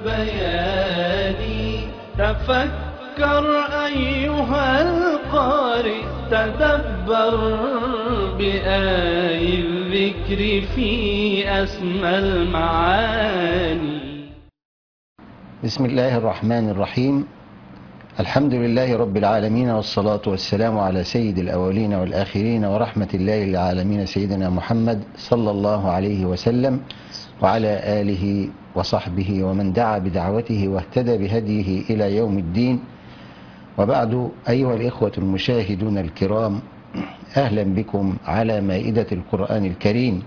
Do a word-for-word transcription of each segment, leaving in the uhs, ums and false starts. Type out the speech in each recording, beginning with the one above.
البيان. تفكر أيها القارئ، تدبر بآي الذكر في أسمى المعاني. بسم الله الرحمن الرحيم. الحمد لله رب العالمين، والصلاة والسلام على سيد الأولين والآخرين ورحمة الله للعالمين سيدنا محمد صلى الله عليه وسلم وعلى آله وصحبه ومن دعا بدعوته واهتدى بهديه إلى يوم الدين. وبعد، أيها الإخوة المشاهدون الكرام، أهلا بكم على مائدة القرآن الكريم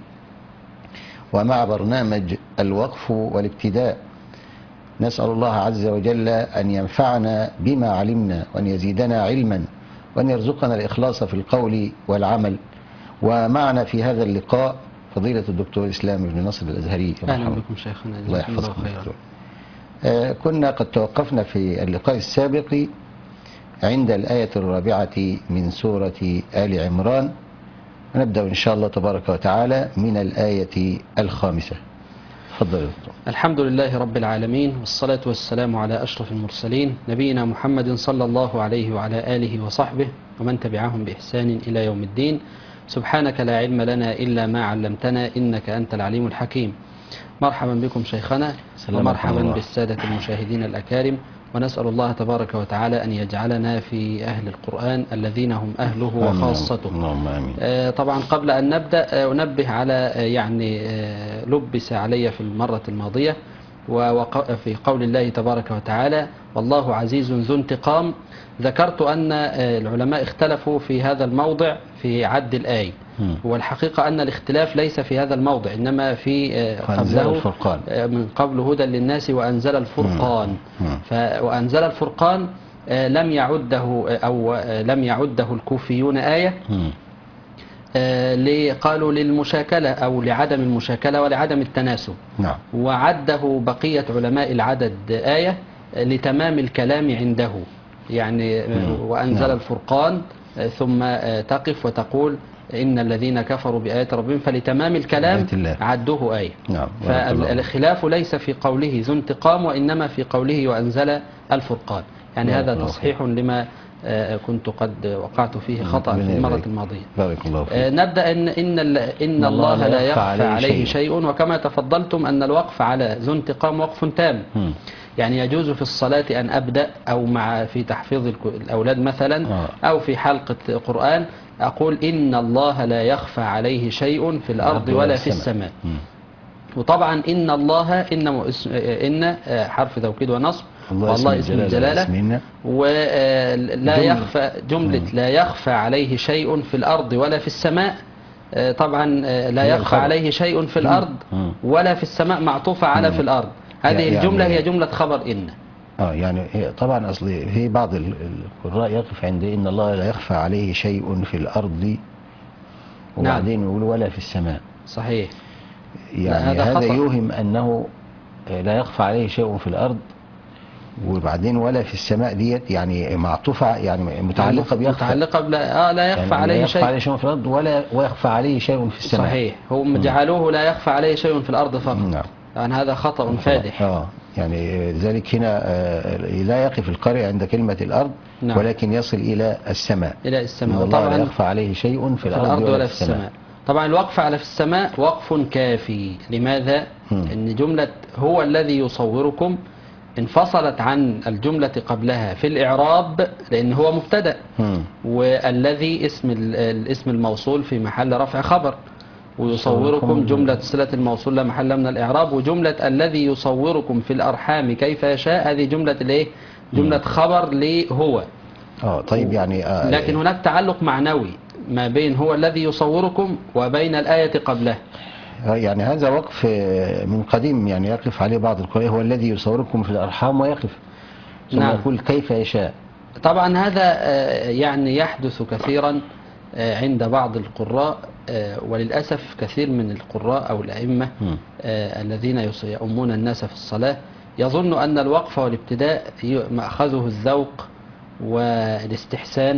ومع برنامج الوقف والابتداء. نسأل الله عز وجل أن ينفعنا بما علمنا وأن يزيدنا علما وأن يرزقنا الإخلاص في القول والعمل. ومعنا في هذا اللقاء فضيلة الدكتور إسلام بن نصر الأزهري. أهلا بكم شيخنا، الله يحفظكم. آه كنا قد توقفنا في اللقاء السابق عند الآية الرابعة من سورة آل عمران، ونبدأ إن شاء الله تبارك وتعالى من الآية الخامسة. تفضل يا دكتور. الحمد لله رب العالمين، والصلاة والسلام على أشرف المرسلين نبينا محمد صلى الله عليه وعلى آله وصحبه ومن تبعهم بإحسان إلى يوم الدين. سبحانك لا علم لنا إلا ما علمتنا إنك أنت العليم الحكيم. مرحبا بكم شيخنا، ومرحبا بالسادة المشاهدين الأكارم، ونسأل الله تبارك وتعالى أن يجعلنا في أهل القرآن الذين هم أهله وخاصته. اللهم آمين. آه طبعا قبل أن نبدأ آه أنبه على آه يعني آه لبس علي في المرة الماضية وفي قول الله تبارك وتعالى والله عزيز ذو انتقام. ذكرت أن آه العلماء اختلفوا في هذا الموضع في عد الآية، والحقيقة أن الاختلاف ليس في هذا الموضع، إنما في قبله الفرقان. من قبل هدى للناس وأنزل الفرقان. وأنزل الفرقان لم يعده أو لم يعده الكوفيون آية، قالوا للمشاكلة أو لعدم المشاكلة ولعدم التناسب. نعم. وعده بقية علماء العدد آية لتمام الكلام عنده، يعني وأنزل نعم. الفرقان ثم تقف وتقول إن الذين كفروا بآيات ربهم، فلتمام الكلام عدوه آية. نعم. فالخلاف ليس في قوله ذو انتقام، وإنما في قوله وأنزل الفرقان. يعني هذا تصحيح لما كنت قد وقعت فيه خطأ في المرة الماضية. بارك الله فيك. نبدأ إن, إن, إن الله لا يخفى عليه شيء، وكما تفضلتم أن الوقف على ذو انتقام وقف تام. يعني يجوز في الصلاة أن أبدأ أو مع في تحفيظ الأولاد مثلا أو في حلقة قرآن أقول إن الله لا يخفى عليه شيء في الأرض ولا في السماء. وطبعا إن الله إن, إن حرف توكيد ونصب، والله اسم الجلالة، ولا يخفى جملة لا يخفى عليه شيء في الأرض ولا في السماء. طبعا لا يخفى عليه شيء في الأرض ولا في السماء معطوفة على في الأرض. هذه الجملة هي جملة خبر إن. اه يعني طبعا اصل في بعض القراء يقف عند ان الله لا يخفى عليه شيء في الارض، وبعدين يقول ولا في السماء. صحيح. يعني هذا, هذا يوهم انه لا يخفى عليه شيء في الارض، وبعدين ولا في السماء ديت يعني معطوفه، يعني متعلقه بيخفى، متعلقه بلا اه لا يخفى يعني عليه لا شيء. يخفى عليه شيء في الارض ولا ويخفى عليه شيء في السماء. صحيح، هم جعلوه لا يخفى عليه شيء في الارض فقط. نعم. يعني هذا خطأ فادح. اه يعني ذلك هنا لا يقف القارئ عند كلمة الأرض. نعم. ولكن يصل إلى السماء. إلى السماء. والله لا يخفى عليه شيء في, في الأرض, الأرض ولا في السماء. السماء. طبعا الوقف على في السماء وقف كافي. لماذا؟ م. إن جملة هو الذي يصوركم انفصلت عن الجملة قبلها في الإعراب، لأن هو مبتدأ، والذي اسم الاسم الموصول في محل رفع خبر، ويصوركم جملة صلة الموصول لا محل من الإعراب، وجملة الذي يصوركم في الأرحام كيف يشاء هذه جملة الايه؟ جملة خبر لهو. اه طيب يعني آه لكن هناك تعلق معنوي ما بين هو الذي يصوركم وبين الآية قبله. يعني هذا وقف من قديم، يعني يقف عليه بعض القراء هو الذي يصوركم في الأرحام ويقف ثم نعم. يقول كيف يشاء. طبعا هذا يعني يحدث كثيرا عند بعض القراء، وللأسف كثير من القراء أو الأئمة الذين يؤمون الناس في الصلاة يظن أن الوقف والابتداء مأخذه الذوق والاستحسان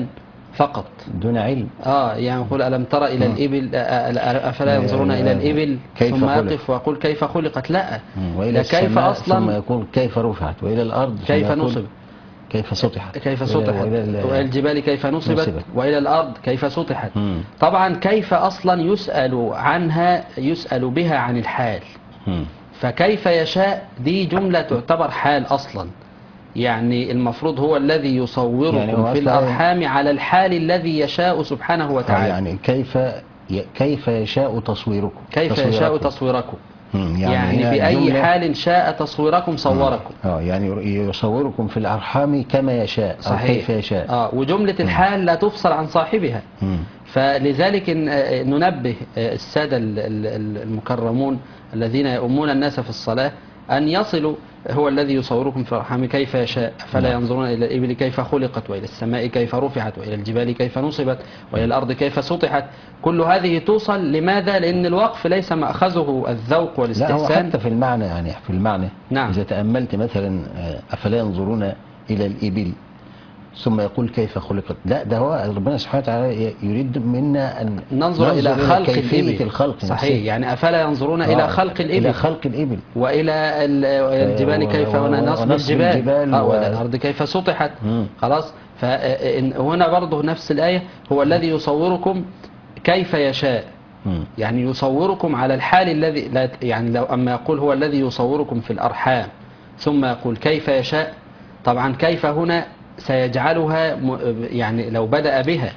فقط دون علم. اه يعني يقول ألم ترى إلى مم. الإبل أفلا ينظرون إلى الإبل ثم يقف ويقول كيف خلقت. لا، وإلى كيف السماء أصلا ثم يقول كيف رفعت، وإلى الأرض كيف نصبت، كيف سطحت، كيف سطحت، وإلى الجبال كيف نصبت, نصبت وإلى الأرض كيف سطحت. مم. طبعا كيف أصلا يسأل عنها، يسأل بها عن الحال. مم. فكيف يشاء دي جملة تعتبر حال أصلا، يعني المفروض هو الذي يصوركم يعني في الأرحام على الحال الذي يشاء سبحانه وتعالى. يعني كيف كيف يشاء تصويركم، كيف تصويركم. يشاء تصويركم يعني, يعني, يعني بأي حال شاء تصويركم صوركم. اه يعني يصوركم في الأرحام كما يشاء. صحيح. أو كيف يشاء. اه وجملة الحال لا تفصل عن صاحبها. مم. فلذلك ننبه السادة المكرمون الذين يؤمون الناس في الصلاة أن يصلوا هو الذي يصوركم في الأرحام كيف يشاء، فلا ينظرون إلى الإبل كيف خلقت، وإلى السماء كيف رفعت، وإلى الجبال كيف نصبت، وإلى الأرض كيف سطحت. كل هذه توصل. لماذا؟ لأن الوقف ليس مأخذه الذوق والاستحسان. لا، هو حتى في المعنى، يعني في المعنى نعم. إذا تأملت مثلا أفلا ينظرون إلى الإبل ثم يقول كيف خلقت، لا، ده هو ربنا سبحانه وتعالى يريد منا أن ننظر إلى خلق كيفية الخلق. صحيح. يعني أفلا ينظرون إلى خلق الإبل، إلى خلق الإبل، وإلى الجبال كيف نصب الجبال، وإلى الأرض كيف سطحت. خلاص. فهنا برضه نفس الآية، هو الذي يصوركم كيف يشاء، يعني يصوركم على الحال الذي لا، يعني لو أما يقول هو الذي يصوركم في الأرحام ثم يقول كيف يشاء، طبعا كيف هنا سيجعلها، يعني لو بدأ بها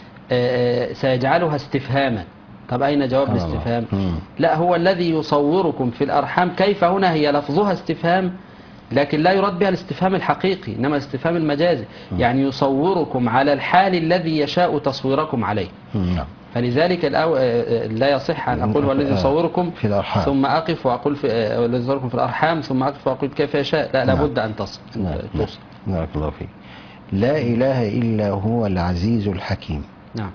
سيجعلها استفهاما. طب أين جواب الاستفهام؟ لا، هو الذي يصوركم في الأرحام كيف هنا هي لفظها استفهام، لكن لا يراد بها الاستفهام الحقيقي، إنما الاستفهام المجازي. يعني يصوركم على الحال الذي يشاء تصويركم عليه. فلذلك الأو... لا يصح أن أقول والذي يصوركم في الأرحام ثم أقف وأقول في والذي يصوركم في الأرحام ثم أقف وأقول كيف يشاء. لا، لابد أن تصل. توصل. بارك الله فيك. لا إله إلا هو العزيز الحكيم. نعم.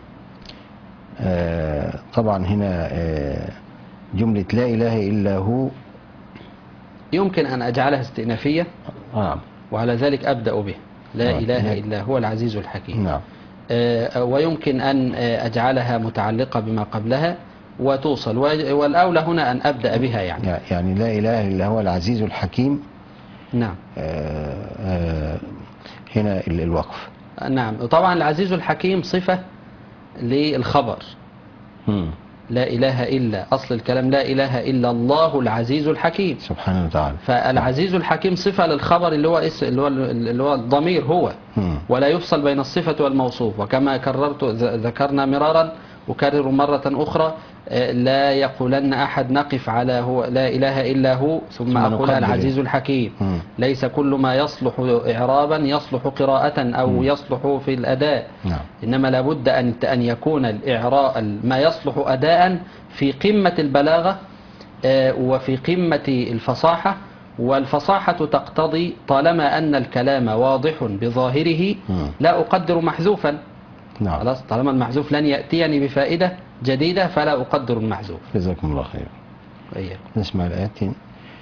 آه طبعا هنا آه جملة لا إله إلا هو يمكن أن أجعلها استئنافية. نعم. وعلى ذلك أبدأ به لا نعم. إله إلا هو العزيز الحكيم. نعم. آه ويمكن أن أجعلها متعلقة بما قبلها وتوصل، والأولى هنا أن أبدأ بها. يعني يعني لا إله إلا هو العزيز الحكيم. نعم. آه آه هنا الوقف. نعم. وطبعا العزيز الحكيم صفة للخبر. م. لا إله إلا، أصل الكلام لا إله إلا الله العزيز الحكيم سبحانه وتعالى. فالعزيز الحكيم صفة للخبر اللي هو اسم اللي هو اللي هو الضمير هو، م. ولا يفصل بين الصفة والموصوف. وكما كررت ذكرنا مرارا أكرر مرة أخرى، لا يقولن أحد نقف على هو لا إله إلا هو ثم أقول العزيز الحكيم. م. ليس كل ما يصلح إعرابا يصلح قراءة أو م. يصلح في الأداء. نعم. إنما لابد أن أن يكون الإعراء ما يصلح أداء في قمة البلاغة وفي قمة الفصاحة. والفصاحة تقتضي طالما أن الكلام واضح بظاهره م. لا أقدر محذوفا. نعم. خلاص، طالما المحذوف لن يأتيني بفائدة جديدة فلا أقدر المحذوف. جزاكم الله خير. أيوة. نسمع الآيات.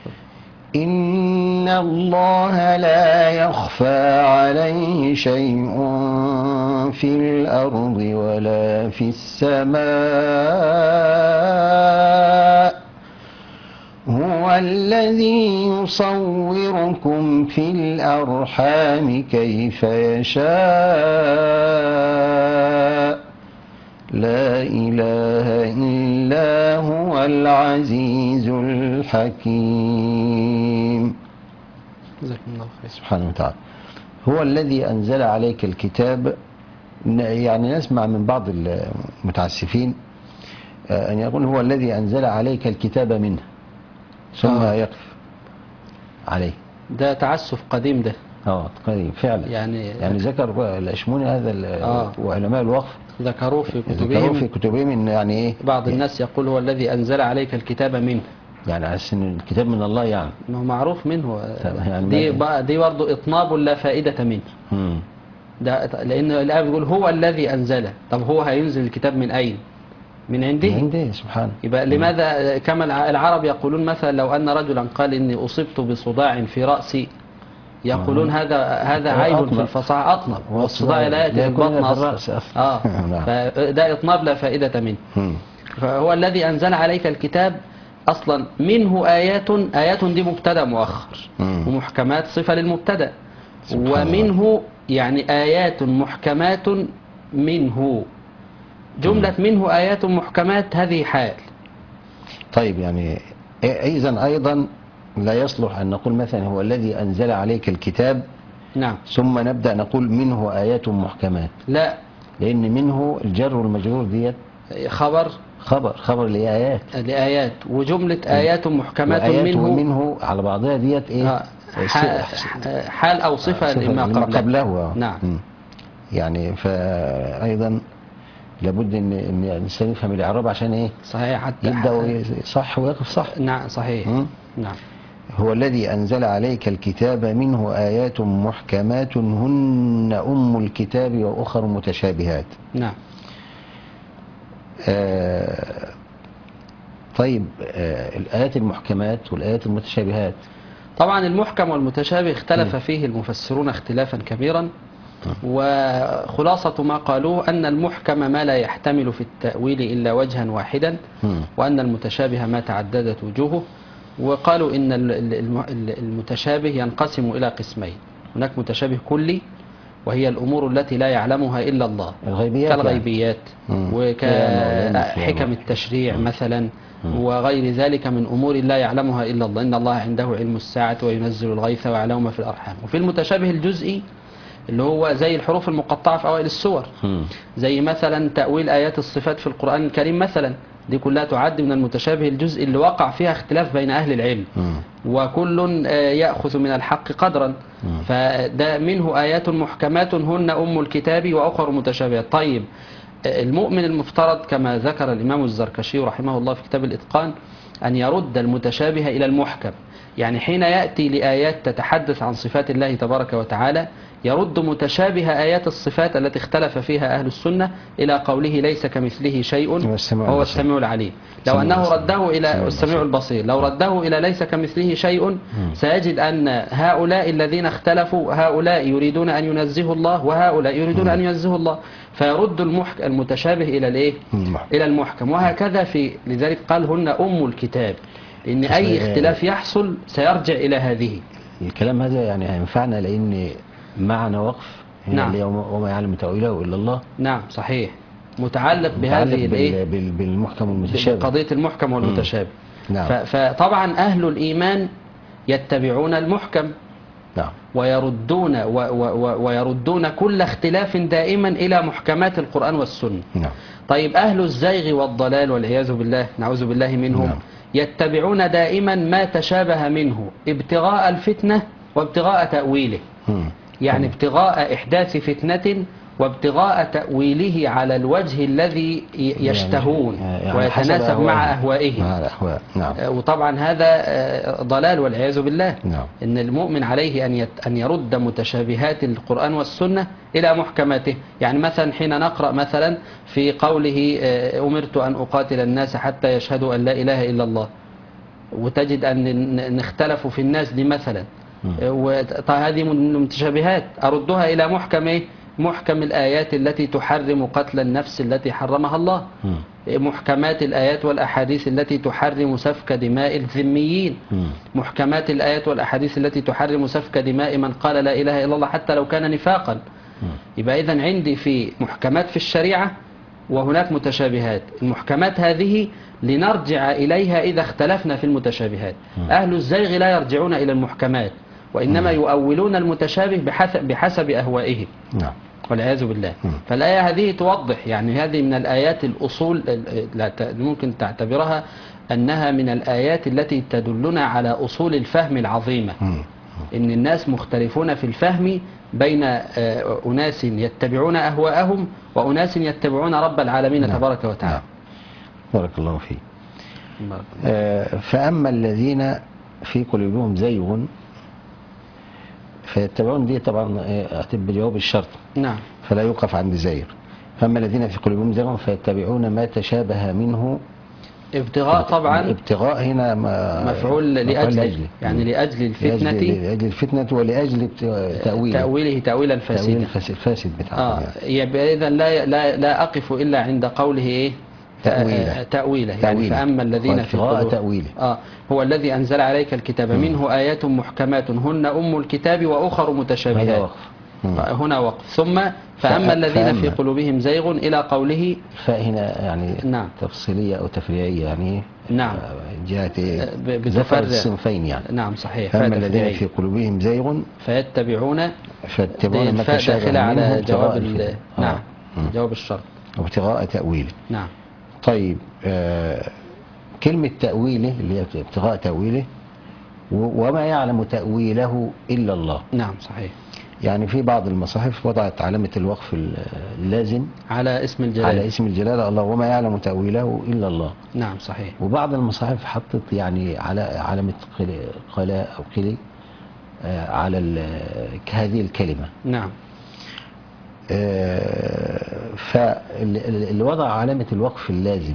إن الله لا يخفى عليه شيء في الأرض ولا في السماء، هو الذي يصوركم في الأرحام كيف يشاء، لا إله إلا هو العزيز الحكيم. سبحانه وتعالى. هو الذي أنزل عليك الكتاب. يعني نسمع من بعض المتعسفين أن يقول هو الذي أنزل عليك الكتاب منه ثم آه. يقف عليه. ده تعسف قديم ده. اه قديم فعلا. يعني يعني ذكر الأشموني هذا آه. وعلماء الوقف ذكروه في كتبهم ذكروه في كتبهم إن يعني إيه، بعض الناس يقول هو الذي أنزل عليك الكتاب منه، يعني على أن الكتاب من الله، يعني ما هو معروف منه. يعني دي بقى دي برضه إطناب لا فائدة منه. مم. ده لأن الآية بيقول هو الذي أنزله. طب هو هينزل الكتاب من أين؟ من عنده. من عنده سبحانه. يبقى لماذا كما العرب يقولون مثلا لو أن رجلا قال إني أصبت بصداع في رأسي يقولون هذا هذا عيب في الفصاحة أطنب، والصداع لا يأتي في البطن أصلا. آه فده إطناب لا فائدة منه. فهو الذي أنزل عليك الكتاب أصلا منه آيات، آيات دي مبتدأ مؤخر، ومحكمات صفة للمبتدأ، ومنه يعني آيات محكمات منه، جملة منه آيات محكمات هذه حال. طيب يعني إذن أيضا لا يصلح أن نقول مثلا هو الذي أنزل عليك الكتاب نعم ثم نبدأ نقول منه آيات محكمات، لا، لأن منه الجر والمجرور ديت خبر خبر خبر لآيات لآيات، وجملة آيات محكمات منه ومنه على بعضها ديت إيه حال أو صفة لما قبله, قبله. نعم م. يعني فأيضا لابد ان ان الانسان يفهم الاعراب عشان ايه صحيح، حتى يبدا صح ويقف صح. نعم صحيح. م? نعم. هو الذي انزل عليك الكتاب منه ايات محكمات هن ام الكتاب واخر متشابهات. نعم. آه طيب آه الايات المحكمات والايات المتشابهات، طبعا المحكم والمتشابه اختلف م. فيه المفسرون اختلافا كبيرا، وخلاصة ما قالوه أن المحكم ما لا يحتمل في التأويل إلا وجها واحدا، وأن المتشابه ما تعددت وجوهه. وقالوا إن المتشابه ينقسم إلى قسمين، هناك متشابه كلي وهي الأمور التي لا يعلمها إلا الله، الغيبيات كالغيبيات يعني. وكحكم التشريع مثلا وغير ذلك من أمور لا يعلمها إلا الله. إن الله عنده علم الساعة وينزل الغيث ويعلم ما في الأرحام. وفي المتشابه الجزئي اللي هو زي الحروف المقطعة في أوائل السور، زي مثلا تأويل آيات الصفات في القرآن الكريم مثلا، دي كلها تعد من المتشابه الجزئي اللي وقع فيها اختلاف بين أهل العلم، وكل يأخذ من الحق قدرا. فده منه آيات محكمات هن أم الكتاب وأخر متشابهات. طيب المؤمن المفترض كما ذكر الإمام الزركشي رحمه الله في كتاب الإتقان أن يرد المتشابه إلى المحكم، يعني حين يأتي لآيات تتحدث عن صفات الله تبارك وتعالى يرد متشابه آيات الصفات التي اختلف فيها أهل السنة إلى قوله ليس كمثله شيء وهو السميع العليم. لو أنه رده إلى السميع البصير، لو رده إلى ليس كمثله شيء سيجد أن هؤلاء الذين اختلفوا هؤلاء يريدون أن ينزهوا الله وهؤلاء يريدون أن ينزهوا الله، فيرد المحك المتشابه إلى الإيه؟ إلى المحكم. وهكذا في لذلك قال هن أم الكتاب، لأن أي اختلاف يحصل سيرجع إلى هذه. الكلام هذا يعني هينفعنا لأن معنى وقف نعم. وما يعلم تأويله إلا الله. نعم صحيح، متعلق بهذه بال... بال... بالمحكم والمتشابه، قضية المحكم والمتشابه. نعم. ف... فطبعا أهل الإيمان يتبعون المحكم، نعم. ويردون و... و... ويردون كل اختلاف دائما إلى محكمات القرآن والسنة. نعم. طيب أهل الزيغ والضلال والعياذ بالله نعوذ بالله منهم. نعم. يتبعون دائما ما تشابه منه ابتغاء الفتنة وابتغاء تأويله، يعني ابتغاء إحداث فتنة وابتغاء تأويله على الوجه الذي يشتهون يعني ويتناسب مع أهوائهم. مع الأهواء. نعم. وطبعا هذا ضلال والعياذ بالله. نعم. إن المؤمن عليه أن أن يرد متشابهات القرآن والسنة إلى محكماته. يعني مثلا حين نقرأ مثلا في قوله أمرت أن أقاتل الناس حتى يشهدوا أن لا إله إلا الله، وتجد أن اختلفوا في الناس دي مثلا، وهذه من المتشابهات أردها إلى محكم إيه؟ محكم الآيات التي تحرم قتل النفس التي حرمها الله، محكمات الآيات والأحاديث التي تحرم سفك دماء الذميين، محكمات الآيات والأحاديث التي تحرم سفك دماء من قال لا إله إلا الله حتى لو كان نفاقا. يبقى إذن عندي في محكمات في الشريعة وهناك متشابهات. المحكمات هذه لنرجع إليها إذا اختلفنا في المتشابهات. أهل الزيغ لا يرجعون إلى المحكمات، وإنما يؤولون المتشابه بحسب, بحسب أهوائهم. نعم. والعياذ بالله. فالآية هذه توضح، يعني هذه من الآيات الأصول ممكن تعتبرها أنها من الآيات التي تدلنا على أصول الفهم العظيمة، إن الناس مختلفون في الفهم بين أناس يتبعون أهواءهم وأناس يتبعون رب العالمين. نعم. تبارك وتعالى. نعم. بارك الله فيك. آه فأما الذين في قلوبهم زيغ فيتبعون، دي طبعا هتبقى جواب الشرط. نعم. فلا يوقف عند زيغ. فأما الذين في قلوبهم زيغ فيتبعون ما تشابه منه ابتغاء طبعا ابتغاء هنا مفعول لأجل، يعني لأجل الفتنة، لأجل الفتنة ولأجل تأويله تأويله تأويلا فاسدا، تأويل فاسد بتاعه. آه يبقى إذا لا لا لا أقف إلا عند قوله إيه؟ تأويله تأويله يعني فأما الذين في قلوبهم تأويله آه هو الذي أنزل عليك الكتاب منه آيات محكمات هن أم الكتاب وأخر متشابهات. هنا وقف. ثم فأما الذين في قلوبهم زيغ إلى قوله. فهنا يعني نعم تفصيلية أو تفريعية يعني نعم جهة بتفرق الصنفين يعني. نعم صحيح. فأما الذين في قلوبهم زيغ فيتبعون فيتبعون ما تشابه على جواب ال... نعم آه. جواب الشرط وابتغاء تأويله. نعم. طيب آه كلمة تأويله اللي هي ابتغاء تأويله وما يعلم تأويله إلا الله. نعم صحيح. يعني في بعض المصاحف وضعت علامة الوقف اللازم على اسم الجلالة، على اسم الجلالة الله وما يعلم تأويله إلا الله. نعم صحيح. وبعض المصاحف حطت يعني على علامة قلاء أو قلي على هذه الكلمة. نعم. فاللي وضع علامة الوقف اللازم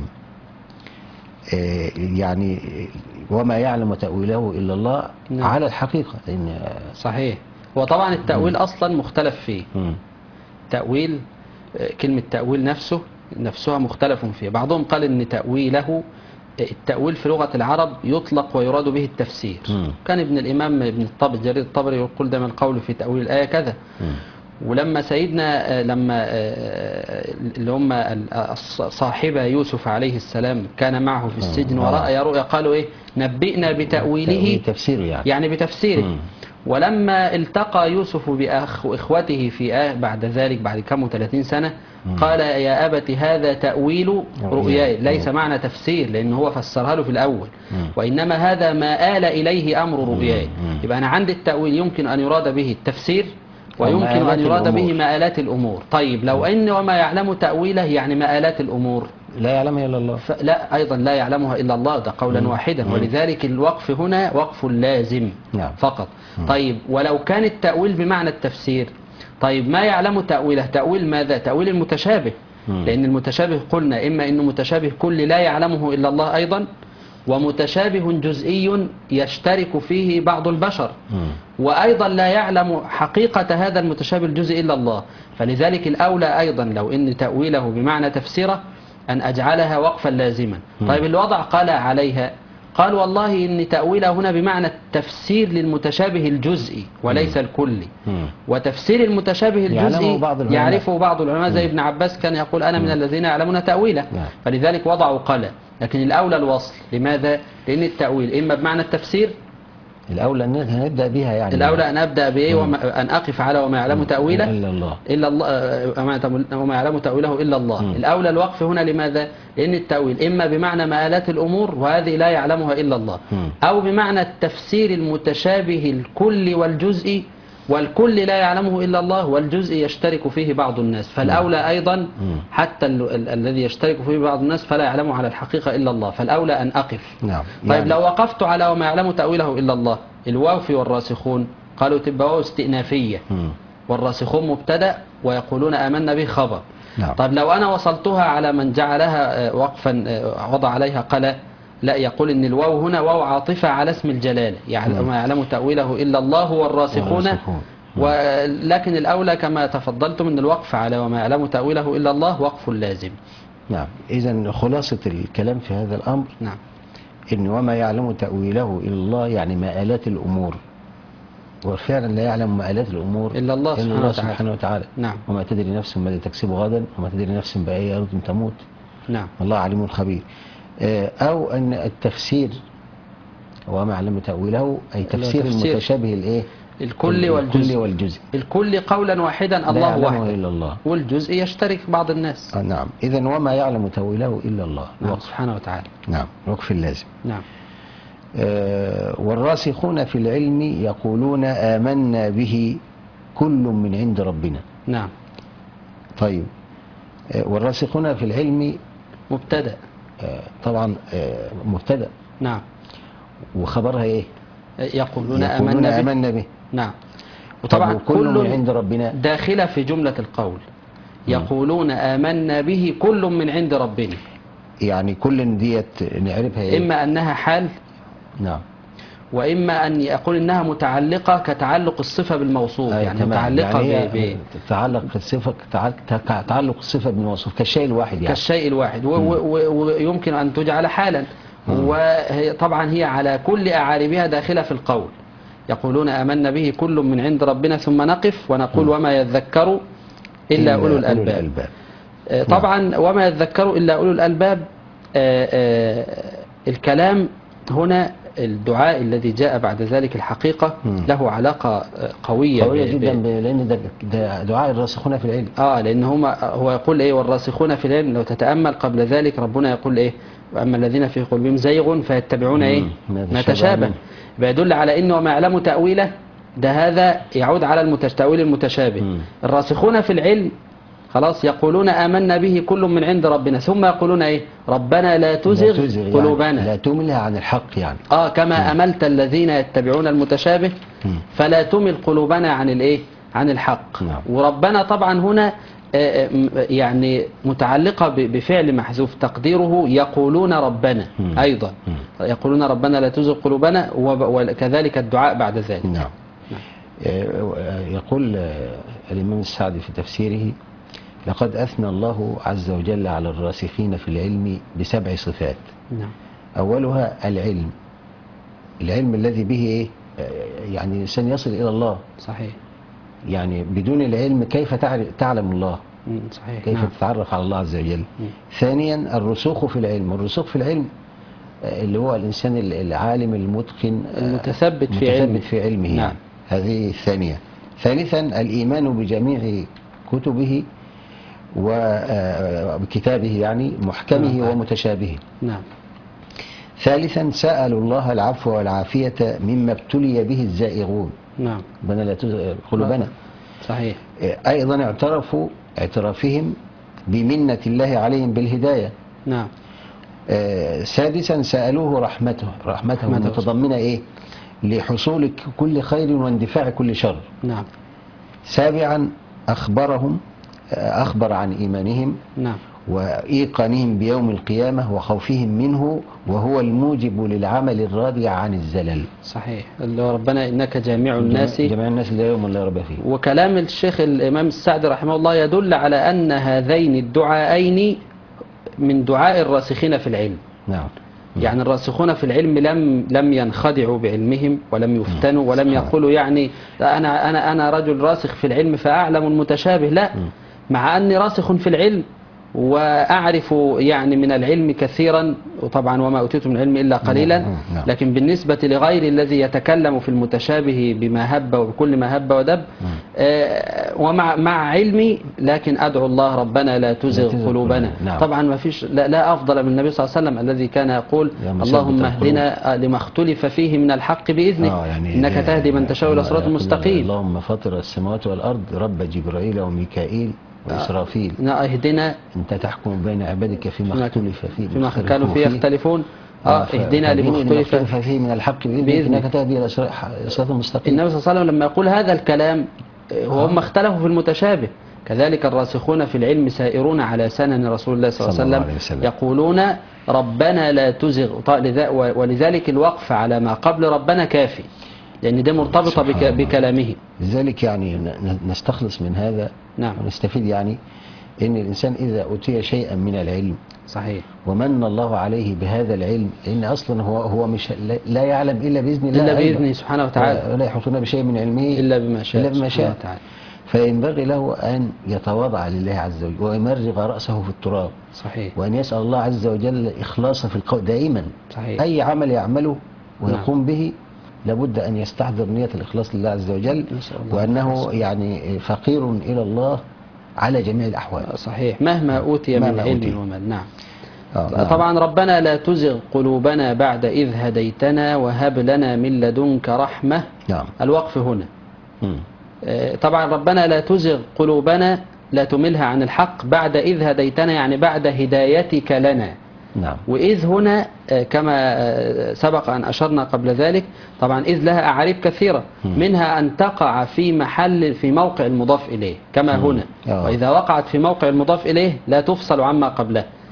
يعني وما يعلم تأويله إلا الله. نعم. على الحقيقة إن صحيح. وطبعا التأويل أصلا مختلف فيه. م. تأويل كلمة تأويل نفسه نفسها مختلف فيه. بعضهم قال إن تأويله التأويل في لغة العرب يطلق ويراد به التفسير. م. كان ابن الإمام ابن الطبري جرير الطبري يقول دائما القول في تأويل الآية كذا. م. ولما سيدنا لما اللي هم صاحب يوسف عليه السلام كان معه في السجن ورأى رؤيا قالوا إيه نبئنا بتأويله تفسيره يعني, يعني بتفسيره. م. ولما التقى يوسف بأخ وإخوته في آه بعد ذلك بعد كم وثلاثين سنة م. قال يا أبت هذا تأويل رؤياي. ليس معنى تفسير لأن هو فسرها له في الأول م. وإنما هذا ما آل إليه أمر رؤياي. يبقى أنا عندي التأويل يمكن أن يراد به التفسير ويمكن أن يراد به مآلات الأمور. طيب لو أن وما يعلم تأويله يعني مآلات الأمور لا يعلمها إلا الله. لا أيضا لا يعلمها إلا الله ده قولا مم. واحدا. ولذلك الوقف هنا وقف لازم. نعم. فقط. مم. طيب ولو كان التأويل بمعنى التفسير طيب ما يعلم تأويله تأويل ماذا؟ تأويل المتشابه. مم. لأن المتشابه قلنا إما أنه متشابه كل لا يعلمه إلا الله أيضا ومتشابه جزئي يشترك فيه بعض البشر. مم. وأيضا لا يعلم حقيقة هذا المتشابه الجزئي إلا الله. فلذلك الأولى أيضا لو أن تأويله بمعنى تفسيره أن أجعلها وقفا لازما. م. طيب اللي وضع قال عليها قال والله إن تأويله هنا بمعنى التفسير للمتشابه الجزئي وليس م. الكلي. م. وتفسير المتشابه الجزئي يعرفه بعض العلماء زي ابن عباس كان يقول أنا من الذين يعلمون تأويله. فلذلك وضعوا قال. لكن الأولى الوصل. لماذا؟ لأن التأويل إما بمعنى التفسير الأولى أن نبدأ بها يعني الأولى أن أبدأ بإيه وما أن أقف على وما يعلم تأويله إلا الله إلا الله وما يعلم تأويله إلا الله. م. الأولى الوقف هنا لماذا؟ لأن التأويل إما بمعنى مآلات الأمور وهذه لا يعلمها إلا الله. م. أو بمعنى التفسير المتشابه الكل والجزئي والكل لا يعلمه إلا الله والجزء يشترك فيه بعض الناس. فالأولى أيضا حتى ال ال الذي يشترك فيه بعض الناس فلا يعلمه على الحقيقة إلا الله. فالأولى أن أقف. نعم. طيب يعني لو وقفت على وما يعلم تأويله إلا الله الواو في والراسخون قالوا تبقى واو استئنافية. م. والراسخون مبتدأ ويقولون آمنا به خبر. نعم. طيب لو أنا وصلتها على من جعلها وقفا وضع عليها قال لا يقول إن الواو هنا واو عاطفة على اسم الجلالة يعني ما يعلم تأويله إلا الله والراسخون. ولكن الأولى كما تفضلتم أن الوقف على وما يعلم تأويله إلا الله وقف لازم. نعم. إذن خلاصة الكلام في هذا الأمر نعم إن وما يعلم تأويله إلا الله يعني مآلات الأمور وفعلا لا يعلم مآلات الأمور إلا الله, إلا سبحانه, الله وتعالى. سبحانه وتعالى. نعم. وما تدري نفس ماذا تكسب غدا وما تدري نفس بأي أرض تموت. نعم. الله عليم خبير. أو أن التفسير وما يعلم تأويله أي تفسير المتشابه الإيه الكل والجزء والجزء الكل قولا واحدا الله وحده إلا الله والجزء يشترك بعض الناس. آه نعم. إذن وما يعلم تأويله إلا الله. نعم سبحانه وتعالى. نعم. وقف اللازم. نعم. آه والراسخون في العلم يقولون آمنا به كل من عند ربنا. نعم. طيب آه والراسخون في العلم مبتدأ. آه طبعا آه مبتدأ. نعم. وخبرها ايه؟ يقولون, يقولون آمنا, آمنا به. به. نعم. وطبعا كل من عند ربنا داخلة في جملة القول. يقولون آمنا به كل من عند ربنا. يعني كل ديت نعرفها ايه؟ إما أنها حال، نعم، وإما أن يقول إنها متعلقة كتعلق الصفة بالموصوف. يعني تمام. متعلقة يعني ب... ب... تعلق الصفة تعلق الصفة بالموصوف كالشيء الواحد يعني. كالشيء الواحد، ويمكن أن تجعل حالا. وطبعا هي على كل أعاربها داخلة في القول. يقولون آمنا به كل من عند ربنا ثم نقف ونقول وما يذكر إلا أولو الألباب. طبعا وما يذكر إلا أولو الألباب. آآ آآ الكلام هنا الدعاء الذي جاء بعد ذلك الحقيقة له علاقة قوية قوية جدا، لأن ده, ده دعاء الراسخون في العلم. آه لأن هم هو يقول إيه والراسخون في العلم. لو تتأمل قبل ذلك ربنا يقول إيه وأما الذين في قلوبهم زيغ فيتبعون إيه ما تشابه. بيدل على إنه وما يعلم تأويله ده هذا يعود على التأويل المتشابه. مم. الراسخون في العلم خلاص يقولون آمنا به كل من عند ربنا ثم يقولون ايه ربنا لا تزغ, لا تزغ قلوبنا، يعني لا تملها عن الحق يعني. اه كما م. أملت الذين يتبعون المتشابه م. فلا تمل قلوبنا عن الايه عن الحق. م. وربنا طبعا هنا يعني متعلقة بفعل محذوف تقديره يقولون ربنا م. أيضا م. يقولون ربنا لا تزغ قلوبنا، وكذلك الدعاء بعد ذلك. نعم. يقول الإمام السعدي في تفسيره لقد أثنى الله عز وجل على الراسخين في العلم بسبع صفات. نعم. أولها العلم، العلم الذي به إيه؟ يعني الإنسان يصل إلى الله. صحيح. يعني بدون العلم كيف تعلم الله؟ صحيح. كيف نعم. تتعرف على الله عز وجل؟ مم. ثانيا الرسوخ في العلم، الرسوخ في العلم اللي هو الإنسان العالم المتقن المتثبت في علمه, في علمه. نعم. يعني. هذه الثانية. ثالثا الإيمان بجميع كتبه وبكتابه يعني محكمه نعم. ومتشابهه. نعم. ثالثا سألوا الله العفو والعافية مما ابتلي به الزائغون. نعم. ربنا لا تزغ قلوبنا. صحيح. أيضا اعترفوا اعترافهم بمنة الله عليهم بالهداية. نعم. سادسا سألوه رحمته رحمته متضمنة إيه لحصول كل خير واندفاع كل شر. نعم. سابعا أخبرهم أخبر عن إيمانهم. نعم. وإيقانهم بيوم القيامة وخوفهم منه وهو الموجب للعمل الراضي عن الزلل. صحيح. اللي هو ربنا إنك جامع الناس جامع الناس لا يوم لا ريب فيه. وكلام الشيخ الإمام السعدي رحمه الله يدل على أن هذين الدعاءين من دعاء الراسخين في العلم. نعم. يعني الراسخون في العلم لم لم ينخدعوا بعلمهم ولم يفتنوا ولم يقولوا يعني أنا أنا أنا رجل راسخ في العلم فأعلم المتشابه. لا، مع أني راسخ في العلم وأعرف يعني من العلم كثيرا، وطبعا وما أوتيت من العلم إلا قليلا، لكن بالنسبة لغير الذي يتكلم في المتشابه بما هب وبكل ما هب ودب ومع مع علمي، لكن أدعو الله ربنا لا تزغ قلوبنا. طبعا ما فيش لا, لا أفضل من النبي صلى الله عليه وسلم الذي كان يقول اللهم اهدنا لما اختلف فيه من الحق بإذنه يعني إنك تهدي من تشاء إلى صراط مستقيم. اللهم فاطر السماوات والأرض رب جبرائيل وميكائيل وإسرافيل اهدنا أنت تحكم بين عبادك فيما اختلف فيه فيما كانوا فيه يختلفون. اه اهدنا لما اختلف فيه من الحق بإذنك إنك تهدي إلى صراط مستقيم. النبي صلى الله عليه وسلم لما يقول هذا الكلام وهم اختلفوا في المتشابه، كذلك الراسخون في العلم سائرون على سنن رسول الله صلى الله عليه وسلم يقولون ربنا لا تزغ، ولذلك الوقف على ما قبل ربنا كافي، لأن ده مرتبطة بك بكلامه. لذلك يعني نستخلص من هذا نعم. ونستفيد يعني إن الإنسان إذا أوتي شيئا من العلم صحيح ومن الله عليه بهذا العلم، لأن أصلا هو هو مش لا يعلم إلا بإذن الله، إلا بإذنه سبحانه وتعالى، ولا يحيطون بشيء من علمه إلا بما شاء إلا بما شاء تعالى. فينبغي له أن يتواضع لله عز وجل ويمرغ رأسه في التراب. صحيح. وأن يسأل الله عز وجل إخلاصا في القول دائما. صحيح. أي عمل يعمله ويقوم نعم. به لابد أن يستحضر نية الإخلاص لله عز وجل، وأنه يعني فقير إلى الله على جميع الأحوال. صحيح. مهما أوتي من علم ومن نعم. آه. طبعا ربنا لا تزغ قلوبنا بعد إذ هديتنا وهب لنا من لدنك رحمة. نعم. الوقف هنا. م. طبعا ربنا لا تزغ قلوبنا لا تملها عن الحق بعد إذ هديتنا، يعني بعد هدايتك لنا. نعم. وإذ هنا كما سبق أن أشرنا قبل ذلك، طبعا إذ لها أعاريب كثيرة، منها أن تقع في محل في موقع المضاف إليه كما هنا، وإذا وقعت في موقع المضاف إليه لا تفصل عما قبله،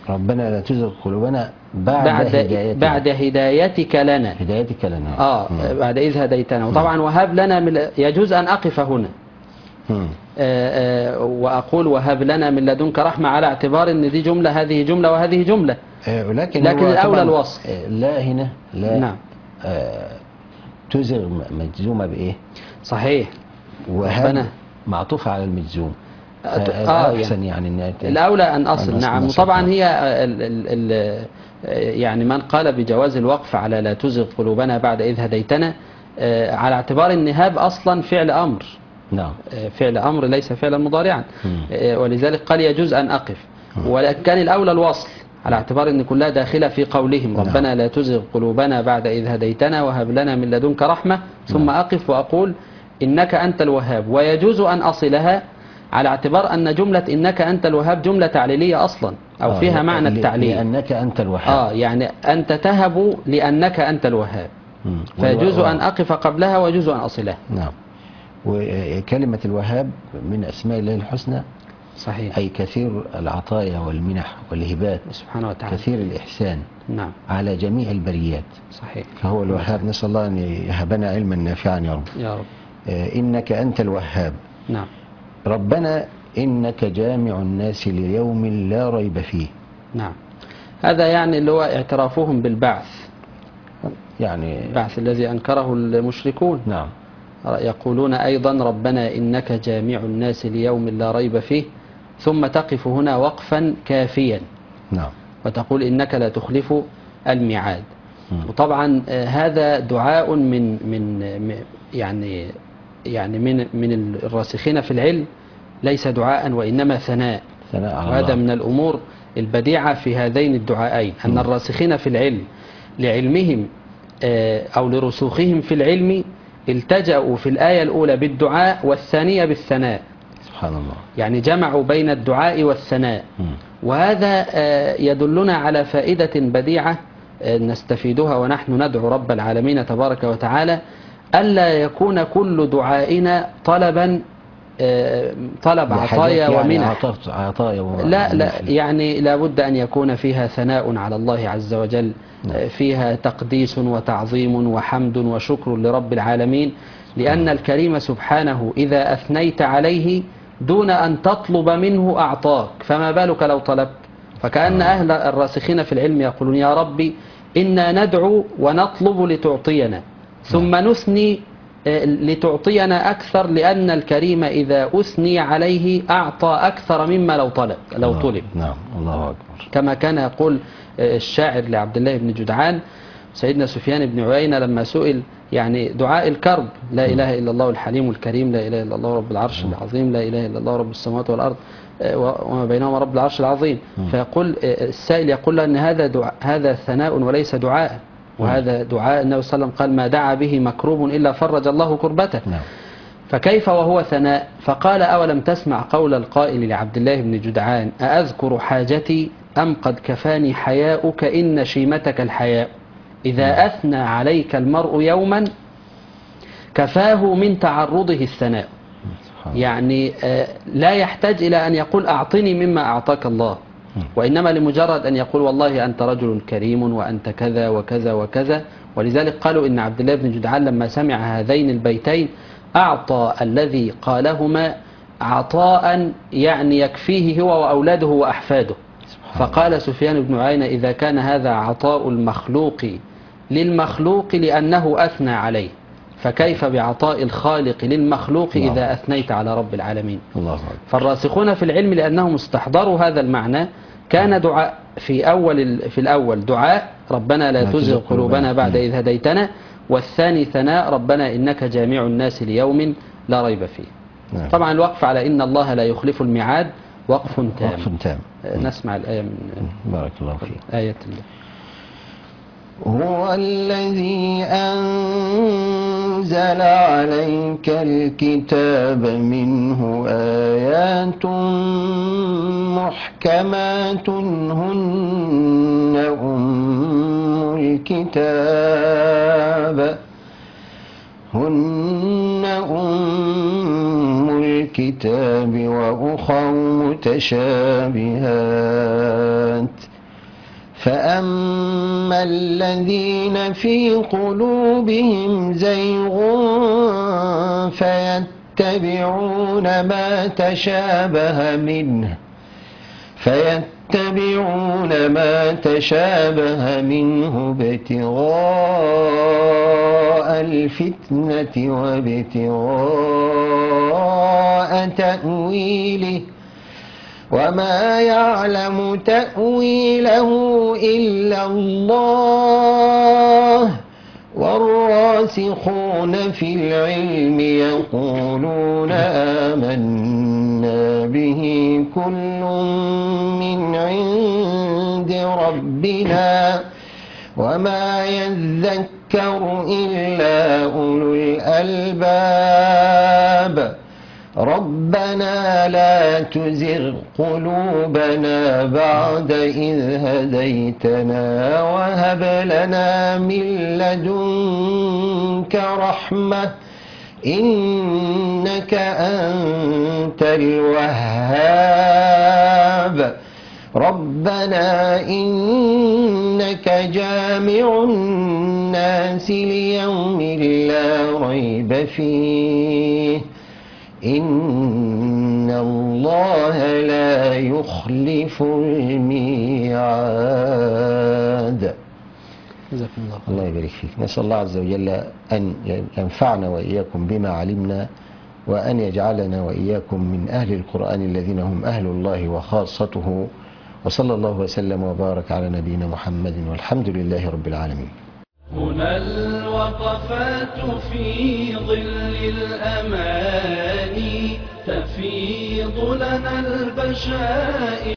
ربنا لا تزغ قلوبنا بعد, بعد هدايتك بعد هدايتك لنا. هدايتك لنا اه مم. بعد إذ هديتنا. وطبعا وهب لنا من يجوز أن أقف هنا مم. آه آه وأقول وهب لنا من لدنك رحمة، على اعتبار أن دي جملة هذه جملة وهذه جملة، آه ولكن لكن هو الأولى طبعاً الوصل. آه لا هنا لا نعم. آه تزغ مجزومة بإيه؟ صحيح. وهب ربنا معطوفة على المجزوم. آه أحسن يعني, يعني الأولى أن أصل. نعم. وطبعا هي ال ال ال يعني من قال بجواز الوقف على لا تزغ قلوبنا بعد إذ هديتنا على اعتبار أن هاب أصلا فعل أمر. نعم. فعل أمر ليس فعلا مضارعا، ولذلك قال يجوز أن أقف، ولكن كان الأولى الوصل على اعتبار أن كلها داخلة في قولهم ربنا نعم. لا تزغ قلوبنا بعد إذ هديتنا وهب لنا من لدنك رحمة، ثم نعم. أقف وأقول إنك أنت الوهاب. ويجوز أن أصلها على اعتبار أن جملة إنك أنت الوهاب جملة تعليلية أصلا، أو فيها آه معنى التعليل. لأنك أنت الوهاب آه يعني أنت تهب لأنك أنت الوهاب، فيجوز أن أقف قبلها ويجوز أن أصلها. نعم. وكلمة الوهاب من أسماء الله الحسنى. صحيح. أي كثير العطايا والمنح والهبات سبحانه وتعالى، كثير الإحسان نعم على جميع البريات. صحيح. فهو الوهاب، نسأل الله أن يهبنا علما نافعا يا رب. يا رب. آه إنك أنت الوهاب. نعم. ربنا إنك جامع الناس ليوم لا ريب فيه. نعم. هذا يعني اللي هو اعترافهم بالبعث، يعني البعث الذي أنكره المشركون. نعم. يقولون أيضا ربنا إنك جامع الناس ليوم لا ريب فيه، ثم تقف هنا وقفا كافيا. نعم. وتقول إنك لا تخلف الميعاد. وطبعا هذا دعاء من من يعني يعني من من الراسخين في العلم، ليس دعاء وإنما ثناء. ثناء على وهذا الله. من الأمور البديعة في هذين الدعاءين، أن الراسخين في العلم لعلمهم أو لرسوخهم في العلم التجأوا في الآية الأولى بالدعاء والثانية بالثناء. سبحان الله. يعني جمعوا بين الدعاء والثناء. م. وهذا يدلنا على فائدة بديعة نستفيدها ونحن ندعو رب العالمين تبارك وتعالى، ألا يكون كل دعائنا طلبا طلب عطايا ومنح. يعني لا لا يعني لابد أن يكون فيها ثناء على الله عز وجل، فيها تقديس وتعظيم وحمد وشكر لرب العالمين، لأن الكريم سبحانه إذا أثنيت عليه دون أن تطلب منه أعطاك، فما بالك لو طلبت؟ فكأن أهل الراسخين في العلم يقولون يا ربي إنا ندعو ونطلب لتعطينا، ثم نثني لتعطينا أكثر، لأن الكريم إذا أثني عليه أعطى أكثر مما لو طلب لو طلب. نعم. الله أكبر. كما كان يقول الشاعر لعبد الله بن جدعان سيدنا سفيان بن عيينة لما سئل يعني دعاء الكرب، لا إله إلا الله الحليم الكريم، لا إله إلا الله رب العرش العظيم، لا إله إلا الله رب السماوات والأرض وما بينهما رب العرش العظيم، فيقول السائل يقول له أن هذا دعاء، هذا ثناء وليس دعاء، وهذا دعاء النبي صلى الله عليه وسلم قال ما دعا به مكروب إلا فرج الله كربته. فكيف وهو ثناء؟ فقال أولم تسمع قول القائل لعبد الله بن جدعان أأذكر حاجتي أم قد كفاني حياؤك إن شيمتك الحياء، إذا أثنى عليك المرء يوما كفاه من تعرضه الثناء. يعني لا يحتاج إلى أن يقول أعطني مما أعطاك الله، وإنما لمجرد أن يقول والله أنت رجل كريم وأنت كذا وكذا وكذا. ولذلك قالوا إن عبد الله بن جدعان لما سمع هذين البيتين أعطى الذي قالهما عطاء يعني يكفيه هو وأولاده وأحفاده. فقال سفيان بن عيينة إذا كان هذا عطاء المخلوق للمخلوق لأنه أثنى عليه، فكيف بعطاء الخالق للمخلوق إذا أثنيت على رب العالمين؟ الله. فالراسخون في العلم لأنهم استحضروا هذا المعنى كان دعاء في أول في الأول دعاء ربنا لا تزغ قلوبنا بعد إذ هديتنا، والثاني ثناء ربنا إنك جامع الناس ليوم لا ريب فيه. نعم. طبعا الوقف على إن الله لا يخلف الميعاد وقف تام. وقف تام. نسمع الآية من بارك الله فيك. آية الله. هو الذي أنزل عليك الكتاب منه آيات محكمات هن أم الكتاب هن أم الكتاب وأخر متشابهات فأما الذين في قلوبهم زيغ فيتبعون ما تشابه منه فيتبعون ما تشابه منه ابتغاء الفتنة وابتغاء تأويله وما يعلم تأويله إلا الله والراسخون في العلم يقولون آمنا به كل من عند ربنا وما يذكر إلا أولو الألباب ربنا لا تزغ قلوبنا بعد إذ هديتنا وهب لنا من لدنك رحمة إنك أنت الوهاب ربنا إنك جامع الناس ليوم لا ريب فيه إن الله لا يخلف الميعاد. الله, الله يبارك فيك. نسأل الله عز وجل أن ينفعنا وإياكم بما علمنا وأن يجعلنا وإياكم من أهل القرآن الذين هم أهل الله وخاصته وصلى الله وسلم وبارك على نبينا محمد والحمد لله رب العالمين. هنا الوقفات في ظل الأماني تفيض لنا البشائر